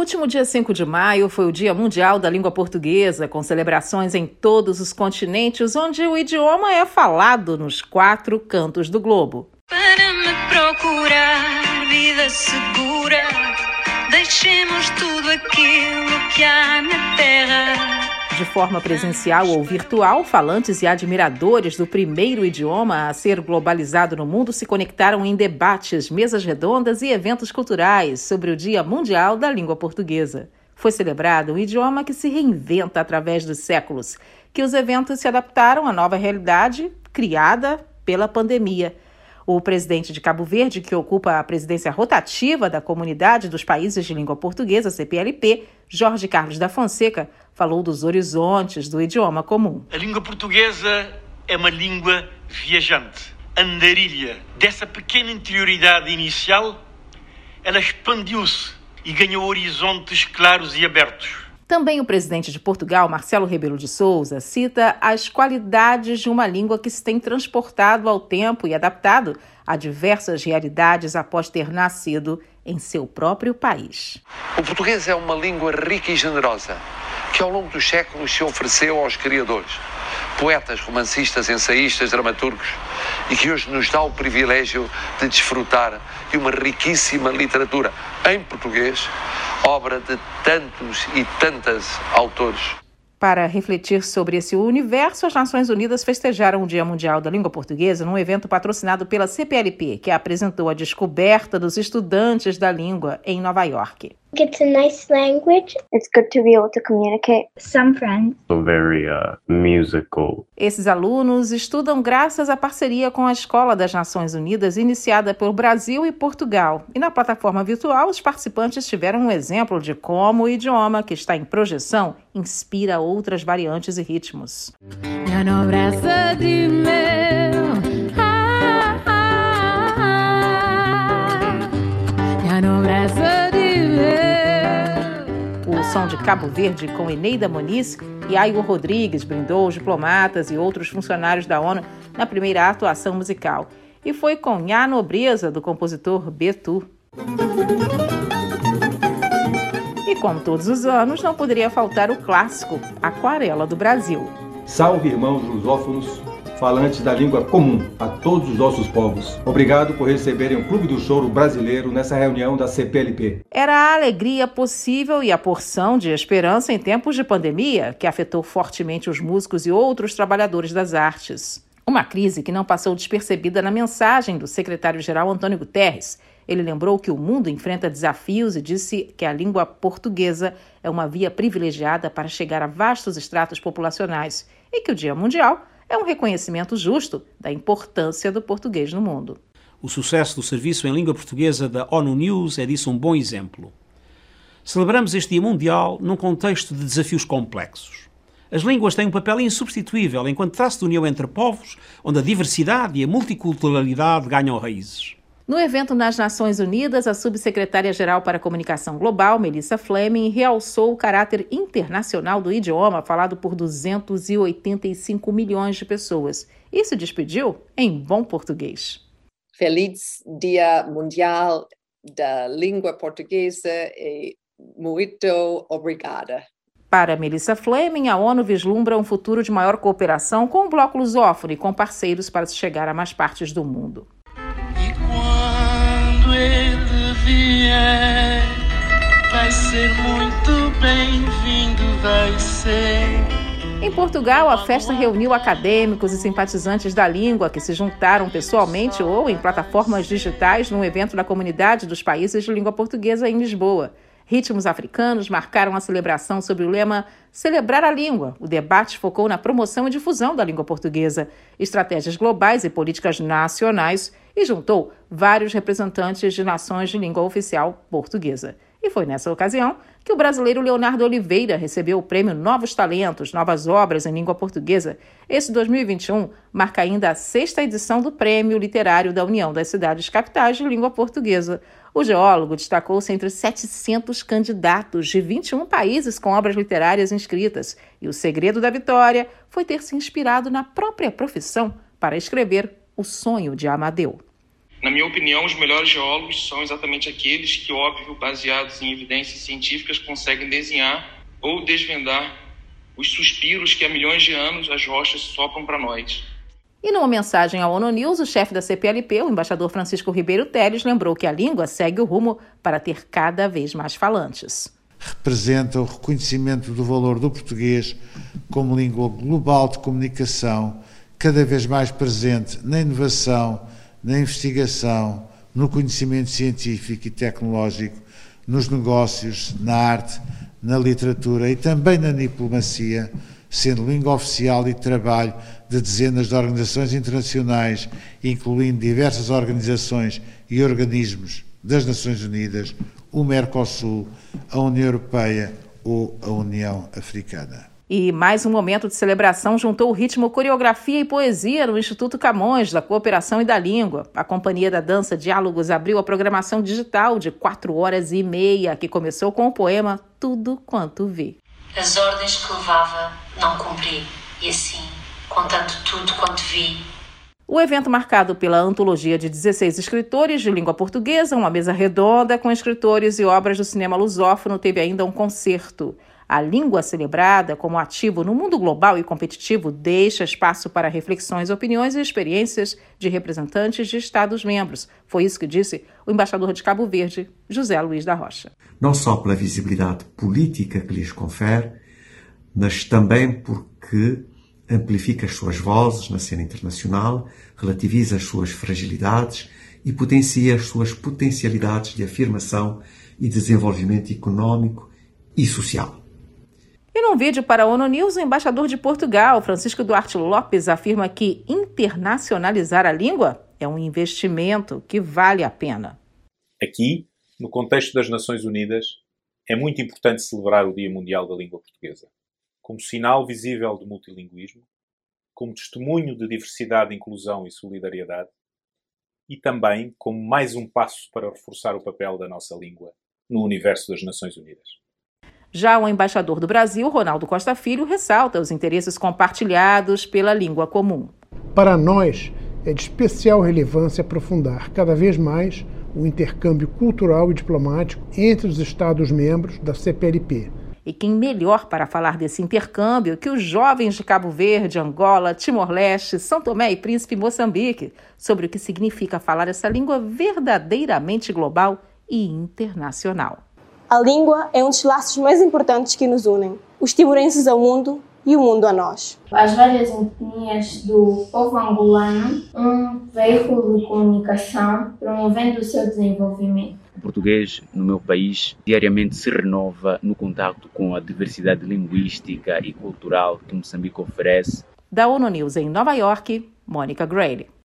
último dia 5 de maio foi o Dia Mundial da Língua Portuguesa, com celebrações em todos os continentes, onde o idioma é falado nos 4 cantos do globo. Para me procurar vida segura, deixemos tudo aquilo que há na terra. De forma presencial ou virtual, falantes e admiradores do primeiro idioma a ser globalizado no mundo se conectaram em debates, mesas redondas e eventos culturais sobre o Dia Mundial da Língua Portuguesa. Foi celebrado um idioma que se reinventa através dos séculos, que os eventos se adaptaram à nova realidade criada pela pandemia. O presidente de Cabo Verde, que ocupa a presidência rotativa da Comunidade dos Países de Língua Portuguesa, CPLP, Jorge Carlos da Fonseca, falou dos horizontes do idioma comum. A língua portuguesa é uma língua viajante, andarilha. Dessa pequena interioridade inicial, ela expandiu-se e ganhou horizontes claros e abertos. Também o presidente de Portugal, Marcelo Rebelo de Sousa, cita as qualidades de uma língua que se tem transportado ao tempo e adaptado a diversas realidades após ter nascido em seu próprio país. O português é uma língua rica e generosa, que ao longo dos séculos se ofereceu aos criadores, poetas, romancistas, ensaístas, dramaturgos, e que hoje nos dá o privilégio de desfrutar de uma riquíssima literatura em português, obra de tantos e tantas autores. Para refletir sobre esse universo, as Nações Unidas festejaram o Dia Mundial da Língua Portuguesa num evento patrocinado pela CPLP, que apresentou a descoberta dos estudantes da língua em Nova York. It's a nice language. It's good to be able to communicate with some friends. So very musical. Esses alunos estudam graças à parceria com a Escola das Nações Unidas, iniciada por Brasil e Portugal. E na plataforma virtual, os participantes tiveram um exemplo de como o idioma, que está em projeção, inspira outras variantes e ritmos. O som de Cabo Verde com Eneida Muniz e Ayo Rodrigues brindou os diplomatas e outros funcionários da ONU na primeira atuação musical. E foi com Nha Nobreza, do compositor Betu. E como todos os anos, não poderia faltar o clássico Aquarela do Brasil. Salve, irmãos lusófonos, falantes da língua comum, a todos os nossos povos. Obrigado por receberem o Clube do Choro Brasileiro nessa reunião da CPLP. Era a alegria possível e a porção de esperança em tempos de pandemia que afetou fortemente os músicos e outros trabalhadores das artes. Uma crise que não passou despercebida na mensagem do secretário-geral Antônio Guterres. Ele lembrou que o mundo enfrenta desafios e disse que a língua portuguesa é uma via privilegiada para chegar a vastos estratos populacionais e que o Dia Mundial é um reconhecimento justo da importância do português no mundo. O sucesso do serviço em língua portuguesa da ONU News é disso um bom exemplo. Celebramos este Dia Mundial num contexto de desafios complexos. As línguas têm um papel insubstituível enquanto traço de união entre povos, onde a diversidade e a multiculturalidade ganham raízes. No evento nas Nações Unidas, a subsecretária-geral para a Comunicação Global, Melissa Fleming, realçou o caráter internacional do idioma falado por 285 milhões de pessoas e se despediu em bom português. Feliz Dia Mundial da Língua Portuguesa e muito obrigada. Para Melissa Fleming, a ONU vislumbra um futuro de maior cooperação com o bloco lusófono e com parceiros para se chegar a mais partes do mundo. E quando ele vier, vai ser muito bem-vindo, vai ser. Em Portugal, a festa reuniu acadêmicos e simpatizantes da língua que se juntaram pessoalmente ou em plataformas digitais num evento da Comunidade dos Países de Língua Portuguesa em Lisboa. Ritmos africanos marcaram a celebração sob o lema Celebrar a Língua. O debate focou na promoção e difusão da língua portuguesa, estratégias globais e políticas nacionais e juntou vários representantes de nações de língua oficial portuguesa. E foi nessa ocasião que o brasileiro Leonardo Oliveira recebeu o prêmio Novos Talentos, Novas Obras em Língua Portuguesa. Esse 2021 marca ainda a 6ª edição do Prêmio Literário da União das Cidades Capitais de Língua Portuguesa. O geólogo destacou-se entre 700 candidatos de 21 países com obras literárias inscritas. E o segredo da vitória foi ter se inspirado na própria profissão para escrever O Sonho de Amadeu. Na minha opinião, os melhores geólogos são exatamente aqueles que, óbvio, baseados em evidências científicas, conseguem desenhar ou desvendar os suspiros que há milhões de anos as rochas sopram para nós. E numa mensagem ao ONU News, o chefe da CPLP, o embaixador Francisco Ribeiro Teles, lembrou que a língua segue o rumo para ter cada vez mais falantes. Representa o reconhecimento do valor do português como língua global de comunicação, cada vez mais presente na inovação, na investigação, no conhecimento científico e tecnológico, nos negócios, na arte, na literatura e também na diplomacia, sendo língua oficial e de trabalho de dezenas de organizações internacionais, incluindo diversas organizações e organismos das Nações Unidas, o Mercosul, a União Europeia ou a União Africana. E mais um momento de celebração juntou o ritmo, coreografia e poesia no Instituto Camões, da Cooperação e da Língua. A Companhia da Dança Diálogos abriu a programação digital de 4h30, que começou com o poema Tudo Quanto Vi. As ordens que levava não cumpri, e assim, contando tudo quanto vi. O evento, marcado pela antologia de 16 escritores de língua portuguesa, uma mesa redonda com escritores e obras do cinema lusófono, teve ainda um concerto. A língua celebrada como ativo no mundo global e competitivo deixa espaço para reflexões, opiniões e experiências de representantes de Estados-membros. Foi isso que disse o embaixador de Cabo Verde, José Luís da Rocha. Não só pela visibilidade política que lhes confere, mas também porque amplifica as suas vozes na cena internacional, relativiza as suas fragilidades e potencia as suas potencialidades de afirmação e desenvolvimento econômico e social. E num vídeo para a ONU News, o embaixador de Portugal, Francisco Duarte Lopes, afirma que internacionalizar a língua é um investimento que vale a pena. Aqui, no contexto das Nações Unidas, é muito importante celebrar o Dia Mundial da Língua Portuguesa, como sinal visível de multilinguismo, como testemunho de diversidade, inclusão e solidariedade, e também como mais um passo para reforçar o papel da nossa língua no universo das Nações Unidas. Já o embaixador do Brasil, Ronaldo Costa Filho, ressalta os interesses compartilhados pela língua comum. Para nós, é de especial relevância aprofundar cada vez mais o intercâmbio cultural e diplomático entre os Estados-membros da CPLP. E quem melhor para falar desse intercâmbio que os jovens de Cabo Verde, Angola, Timor-Leste, São Tomé e Príncipe e Moçambique, sobre o que significa falar essa língua verdadeiramente global e internacional. A língua é um dos laços mais importantes que nos unem, os timorenses ao mundo e o mundo a nós. As várias etnias do povo angolano, um veículo de comunicação promovendo o seu desenvolvimento. O português, no meu país, diariamente se renova no contato com a diversidade linguística e cultural que Moçambique oferece. Da ONU News em Nova York, Mônica Grayle.